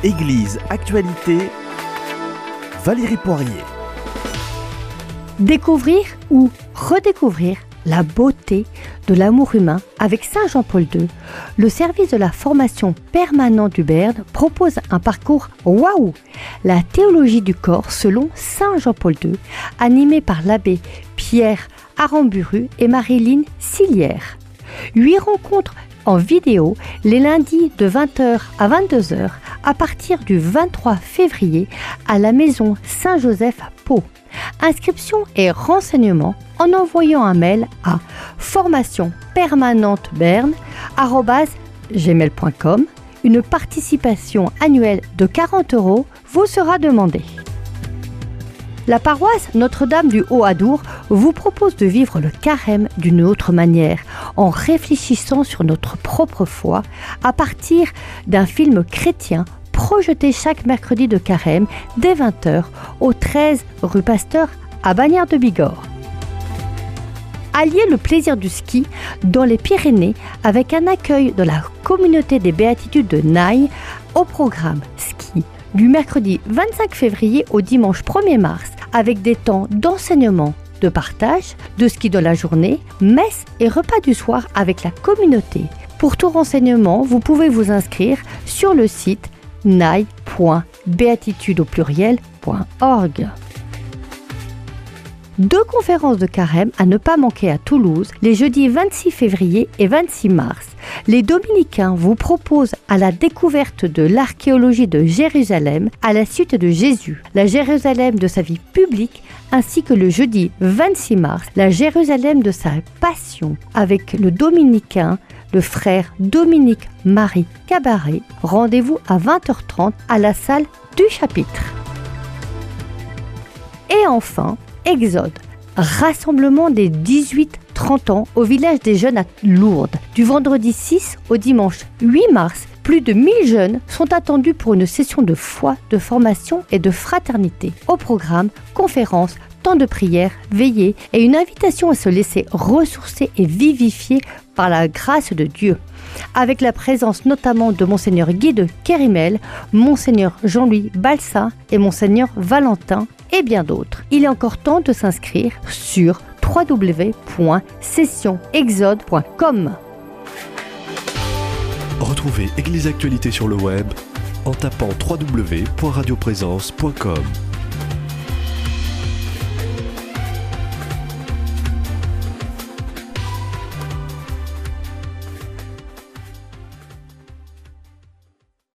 Église Actualité, Valérie Poirier. Découvrir ou redécouvrir la beauté de l'amour humain avec Saint Jean-Paul II, le service de la formation permanente du Berne propose un parcours waouh, la théologie du corps selon Saint Jean-Paul II, animé par l'abbé Pierre Aramburu et Marilyn Silière. 8 rencontres en vidéo les lundis de 20h à 22h à partir du 23 février à la maison Saint-Joseph à Pau. Inscription et renseignements en envoyant un mail à formationpermanenteberne@gmail.com. Une participation annuelle de 40 € vous sera demandée. La paroisse Notre-Dame du Haut-Adour vous propose de vivre le carême d'une autre manière, en réfléchissant sur notre propre foi à partir d'un film chrétien projeté chaque mercredi de carême dès 20h au 13 rue Pasteur à Bagnères de Bigorre. Alliez le plaisir du ski dans les Pyrénées avec un accueil de la communauté des béatitudes de Naï au programme ski du mercredi 25 février au dimanche 1er mars avec des temps d'enseignement, de partage, de ski de la journée, messe et repas du soir avec la communauté. Pour tout renseignement, vous pouvez vous inscrire sur le site naï.béatitude.org. 2 conférences de carême à ne pas manquer à Toulouse, les jeudis 26 février et 26 mars. Les dominicains vous proposent à la découverte de l'archéologie de Jérusalem à la suite de Jésus, la Jérusalem de sa vie publique, ainsi que le jeudi 26 mars, la Jérusalem de sa passion avec le dominicain, le frère Dominique Marie Cabaret. Rendez-vous à 20h30 à la salle du chapitre. Et enfin, Exode, rassemblement des 18-30 ans au village des jeunes à Lourdes. Du vendredi 6 au dimanche 8 mars, plus de 1000 jeunes sont attendus pour une session de foi, de formation et de fraternité. Au programme, conférences, temps de prière, veillées et une invitation à se laisser ressourcer et vivifier par la grâce de Dieu. Avec la présence notamment de Monseigneur Guy de Kérimel, Monseigneur Jean-Louis Balsa et Monseigneur Valentin et bien d'autres. Il est encore temps de s'inscrire sur www.sessionexode.com. Retrouvez Église Actualité sur le web en tapant www.radioprésence.com.